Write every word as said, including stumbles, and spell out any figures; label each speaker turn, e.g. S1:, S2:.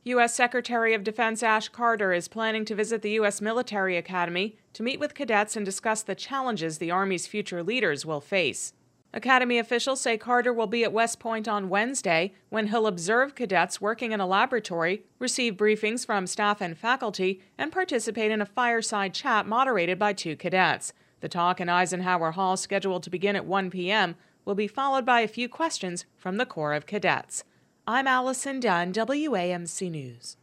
S1: U S Secretary of Defense Ash Carter is planning to visit the U S Military Academy to meet with cadets and discuss the challenges the Army's future leaders will face. Academy officials say Carter will be at West Point on Wednesday, when he'll observe cadets working in a laboratory, receive briefings from staff and faculty, and participate in a fireside chat moderated by two cadets. The talk in Eisenhower Hall, scheduled to begin at one p m, will be followed by a few questions from the Corps of Cadets. I'm Allison Dunn, W A M C News.